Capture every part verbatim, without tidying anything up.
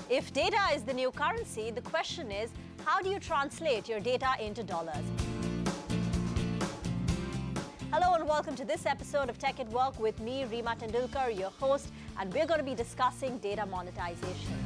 If data is the new currency, the question is, how do you translate your data into dollars? Hello and welcome to this episode of Tech at Work with me, Reema Tendulkar, your host, and we're going to be discussing data monetization.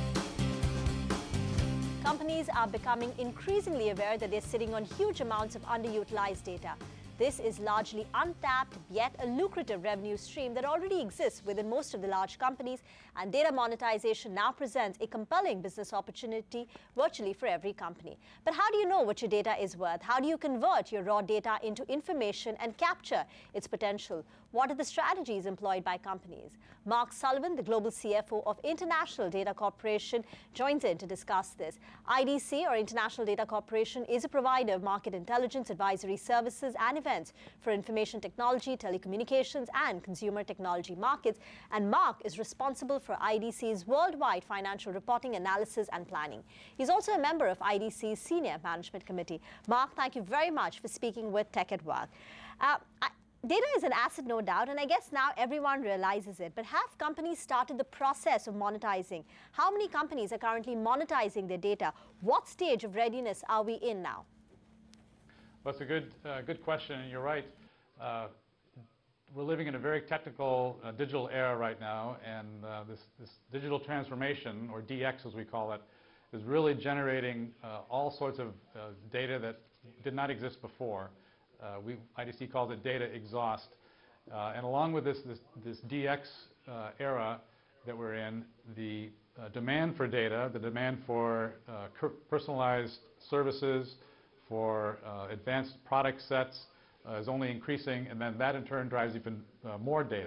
Companies are becoming increasingly aware that they're sitting on huge amounts of underutilized data. This is largely untapped, yet a lucrative revenue stream that already exists within most of the large companies, and data monetization now presents a compelling business opportunity virtually for every company. But how do you know what your data is worth? How do you convert your raw data into information and capture its potential? What are the strategies employed by companies? Mark Sullivan, the Global C F O of International Data Corporation, joins in to discuss this. I D C, or International Data Corporation, is a provider of market intelligence, advisory services, and events for information technology, telecommunications, and consumer technology markets. And Mark is responsible for I D C's worldwide financial reporting, analysis, and planning. He's also a member of I D C's Senior Management Committee. Mark, thank you very much for speaking with Tech at Work. Uh, I, Data is an asset, no doubt, and I guess now everyone realizes it. But have companies started the process of monetizing? How many companies are currently monetizing their data? What stage of readiness are we in now? Well, that's a good, uh, good question, and you're right. Uh, we're living in a very technical uh, digital era right now, and uh, this, this digital transformation, or D X as we call it, is really generating uh, all sorts of uh, data that did not exist before. Uh, we, I D C calls it data exhaust. Uh, and along with this, this, this D X uh, era that we're in, the uh, demand for data, the demand for uh, personalized services, for uh, advanced product sets uh, is only increasing, and then that in turn drives even uh, more data.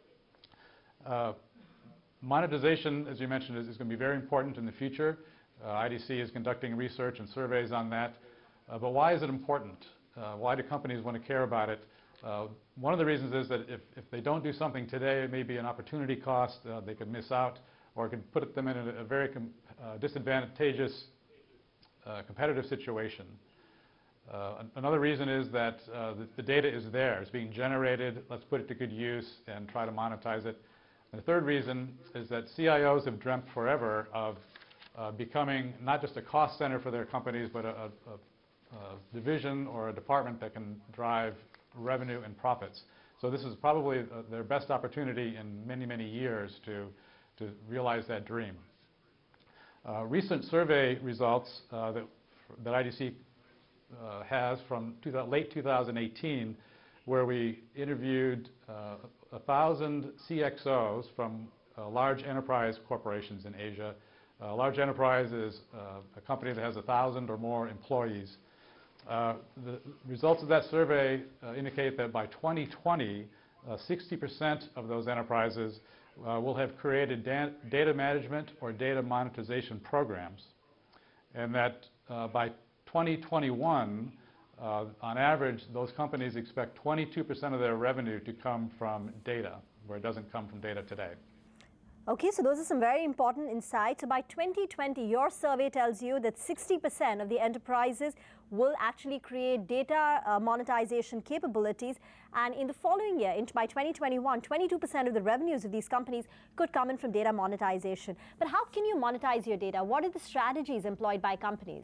Uh, monetization, as you mentioned, is, is going to be very important in the future. Uh, I D C is conducting research and surveys on that. Uh, but why is it important? Uh, why do companies want to care about it? Uh, one of the reasons is that if, if they don't do something today, it may be an opportunity cost. Uh, they could miss out, or it could put them in a, a very com uh, disadvantageous uh, competitive situation. Uh, another reason is that uh, the, the data is there. It's being generated. Let's put it to good use and try to monetize it. And the third reason is that C I Os have dreamt forever of uh, becoming not just a cost center for their companies, but a, a, a Uh, division or a department that can drive revenue and profits. So this is probably uh, their best opportunity in many, many years to, to realize that dream. Uh, recent survey results uh, that, that I D C uh, has from two, late two thousand eighteen, where we interviewed uh, one thousand C X Os from uh, large enterprise corporations in Asia. Uh, large enterprise is uh, a company that has one thousand or more employees. Uh, the results of that survey uh, indicate that by twenty twenty, sixty percent uh, of those enterprises uh, will have created da data management or data monetization programs, and that uh, by twenty twenty-one, uh, on average, those companies expect twenty-two percent of their revenue to come from data, where it doesn't come from data today. Okay, so those are some very important insights. So by twenty twenty, your survey tells you that sixty percent of the enterprises will actually create data uh, monetization capabilities. And in the following year, in, by twenty twenty-one, twenty-two percent of the revenues of these companies could come in from data monetization. But how can you monetize your data? What are the strategies employed by companies?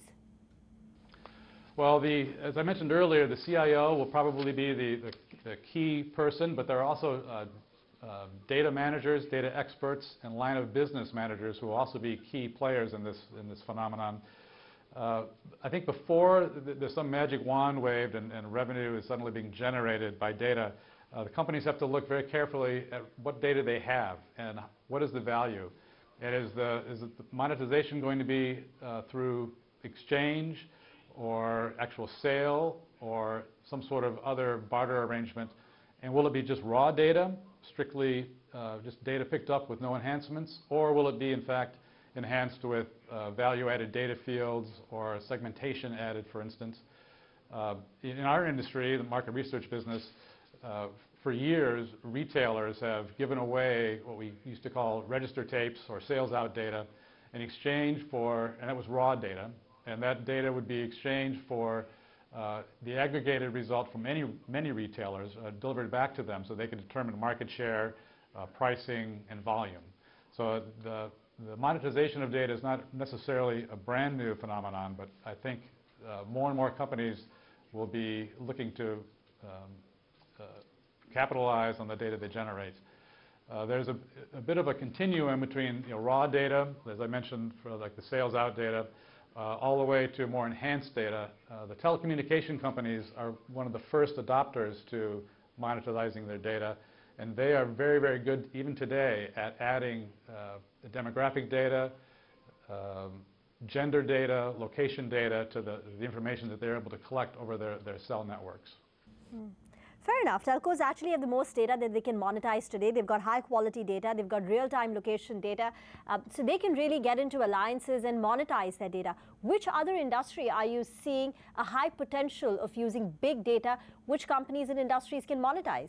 Well, the, as I mentioned earlier, the C I O will probably be the, the, the key person, but there are also uh, Uh, data managers, data experts, and line of business managers who will also be key players in this, in this phenomenon. Uh, I think before th there's some magic wand waved and, and revenue is suddenly being generated by data, uh, the companies have to look very carefully at what data they have and what is the value. And is the, is the monetization going to be uh, through exchange or actual sale or some sort of other barter arrangement? And will it be just raw data, strictly uh, just data picked up with no enhancements, or will it be in fact enhanced with uh, value-added data fields or segmentation added, for instance? Uh, in our industry, the market research business, uh, for years retailers have given away what we used to call register tapes or sales out data in exchange for, and it was raw data, and that data would be exchanged for Uh, the aggregated result from many, many retailers uh, delivered back to them so they could determine market share, uh, pricing, and volume. So the, the monetization of data is not necessarily a brand new phenomenon, but I think uh, more and more companies will be looking to um, uh, capitalize on the data they generate. Uh, there's a, a bit of a continuum between you know, raw data, as I mentioned, for like the sales out data, uh, all the way to more enhanced data. Uh, the telecommunication companies are one of the first adopters to monetizing their data, and they are very, very good even today at adding uh, the demographic data, um, gender data, location data to the, the information that they're able to collect over their, their cell networks. Hmm. Fair enough. Telcos actually have the most data that they can monetize today. They've got high quality data. They've got real-time location data. Uh, so they can really get into alliances and monetize their data. Which other industry are you seeing a high potential of using big data? Which companies and industries can monetize?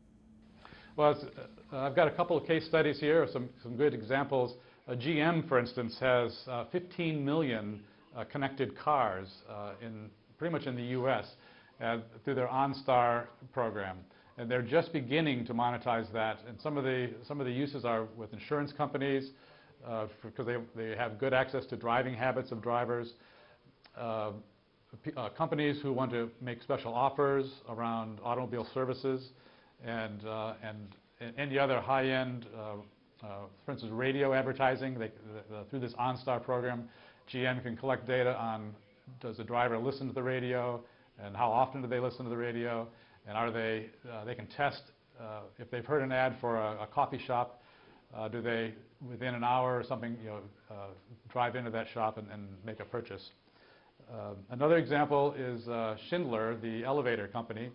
Well, it's, uh, I've got a couple of case studies here, some, some good examples. Uh, G M, for instance, has uh, fifteen million uh, connected cars uh, in pretty much in the U S Uh, through their OnStar program, and they're just beginning to monetize that. And some of the some of the uses are with insurance companies uh, because they they have good access to driving habits of drivers. Uh, uh, companies who want to make special offers around automobile services, and uh, and, and any other high-end, uh, uh, for instance, radio advertising. They, uh, through this OnStar program, G M can collect data on does the driver listen to the radio, and how often do they listen to the radio, and are they, uh, they can test uh, if they've heard an ad for a, a coffee shop, uh, do they, within an hour or something, you know, uh, drive into that shop and, and make a purchase. Uh, another example is uh, Schindler, the elevator company.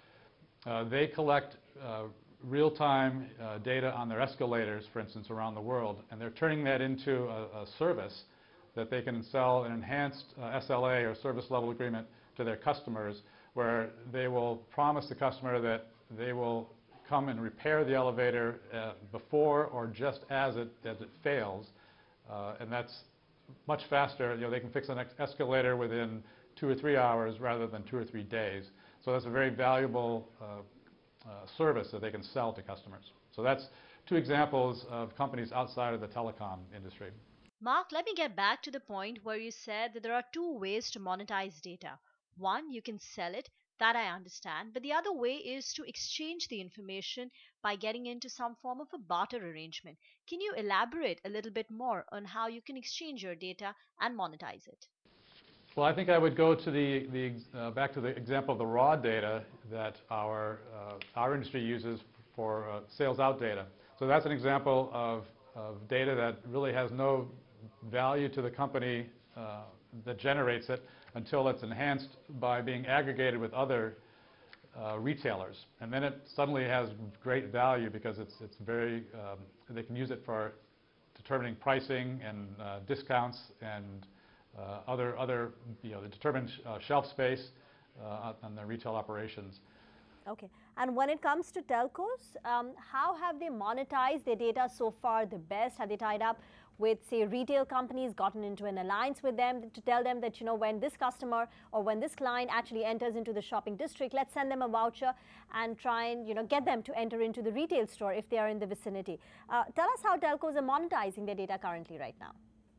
Uh, they collect uh, real-time uh, data on their escalators, for instance, around the world, and they're turning that into a, a service that they can sell an enhanced uh, S L A or service level agreement to their customers, where they will promise the customer that they will come and repair the elevator uh, before or just as it as it fails, uh, and that's much faster. You know, they can fix the next escalator within two or three hours rather than two or three days. So that's a very valuable uh, uh, service that they can sell to customers. So that's two examples of companies outside of the telecom industry. Mark, let me get back to the point where you said that there are two ways to monetize data. One, you can sell it, that I understand, but the other way is to exchange the information by getting into some form of a barter arrangement. Can you elaborate a little bit more on how you can exchange your data and monetize it? Well, I think I would go to the, the uh, back to the example of the raw data that our, uh, our industry uses for uh, sales out data. So that's an example of, of data that really has no value to the company uh, that generates it until it's enhanced by being aggregated with other uh, retailers. And then it suddenly has great value because it's, it's very, um, they can use it for determining pricing and uh, discounts and uh, other, other, you know, to determine sh uh, shelf space uh, on their retail operations. Okay. And when it comes to telcos, um, how have they monetized their data so far the best? Have they tied up with, say, retail companies, gotten into an alliance with them to tell them that, you know, when this customer or when this client actually enters into the shopping district, let's send them a voucher and try and, you know, get them to enter into the retail store if they are in the vicinity. Uh, tell us how telcos are monetizing their data currently right now.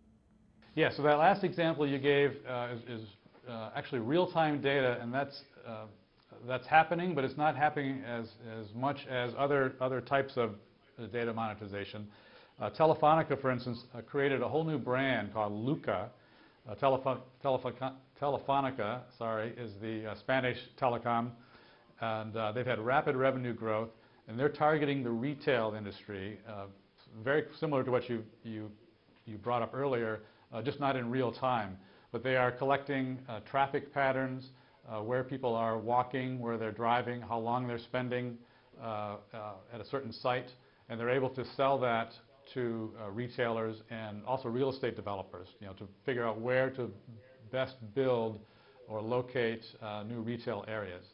Yeah, so that last example you gave uh, is, is uh, actually real-time data, and that's uh, that's happening, but it's not happening as, as much as other, other types of uh, data monetization. Uh, Telefonica, for instance, uh, created a whole new brand called Luca. Uh, Telefo Telefo Telefonica, sorry, is the uh, Spanish telecom, and uh, they've had rapid revenue growth, and they're targeting the retail industry, uh, very similar to what you, you, you brought up earlier, uh, just not in real time. But they are collecting uh, traffic patterns, Uh, where people are walking, where they're driving, how long they're spending uh, uh, at a certain site, and they're able to sell that to uh, retailers and also real estate developers, you know, to figure out where to best build or locate uh, new retail areas.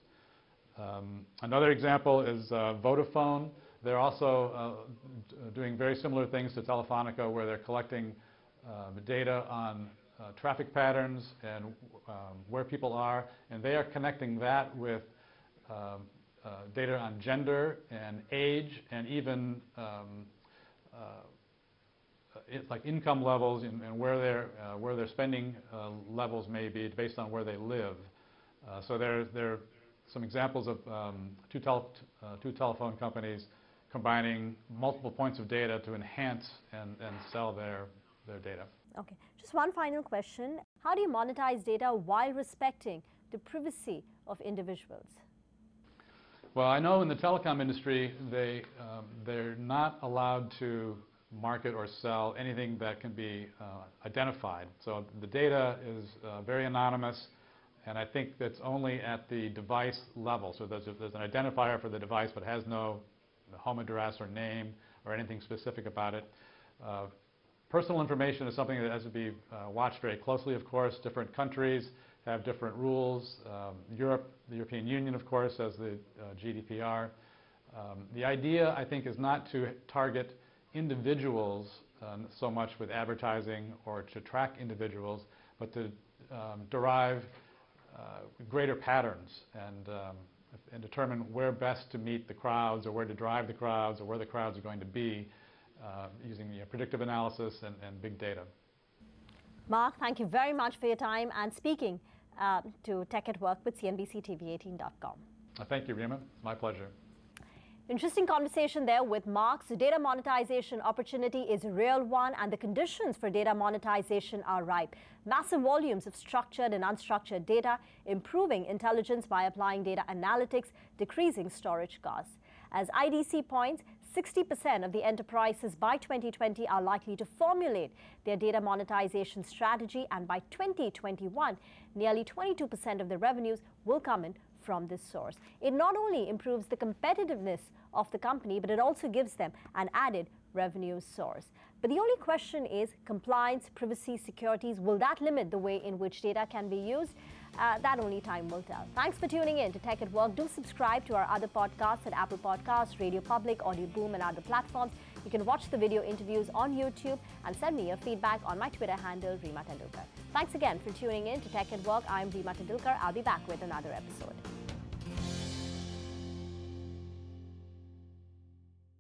Um, another example is uh, Vodafone. They're also uh, doing very similar things to Telefonica, where they're collecting uh, data on Uh, traffic patterns and um, where people are, and they are connecting that with um, uh, data on gender and age and even um, uh, uh, it's like income levels and, and where their uh, where their spending uh, levels may be based on where they live. Uh, so there there are some examples of um, two, tel uh, two telephone companies combining multiple points of data to enhance and, and sell their their data. Okay, just one final question. How do you monetize data while respecting the privacy of individuals? Well, I know in the telecom industry, they, um, they're not allowed to market or sell anything that can be uh, identified. So the data is uh, very anonymous, and I think that's only at the device level. So there's, a, there's an identifier for the device, but has no home address or name or anything specific about it. Uh, personal information is something that has to be uh, watched very closely, of course. Different countries have different rules. Um, Europe, the European Union, of course, has the uh, G D P R. Um, the idea, I think, is not to target individuals um, so much with advertising or to track individuals, but to um, derive uh, greater patterns and, um, and determine where best to meet the crowds or where to drive the crowds or where the crowds are going to be uh, using you know, predictive analysis and, and big data. Mark, thank you very much for your time and speaking uh, to Tech at Work with C N B C T V eighteen dot com. Uh, thank you, Rima. It's my pleasure. Interesting conversation there with Mark. So data monetization opportunity is a real one, and the conditions for data monetization are ripe. Massive volumes of structured and unstructured data, improving intelligence by applying data analytics, decreasing storage costs. As I D C points, sixty percent of the enterprises by twenty twenty are likely to formulate their data monetization strategy, and by twenty twenty-one, nearly twenty-two percent of the revenues will come in from this source. It not only improves the competitiveness of the company, but it also gives them an added revenue source. But the only question is compliance, privacy, securities. Will that limit the way in which data can be used? Uh, that only time will tell. Thanks for tuning in to Tech at Work. Do subscribe to our other podcasts at Apple Podcasts, Radio Public, Audio Boom, and other platforms. You can watch the video interviews on YouTube and send me your feedback on my Twitter handle, Rima Tendulkar. Thanks again for tuning in to Tech at Work. I'm Rima Tendulkar. I'll be back with another episode.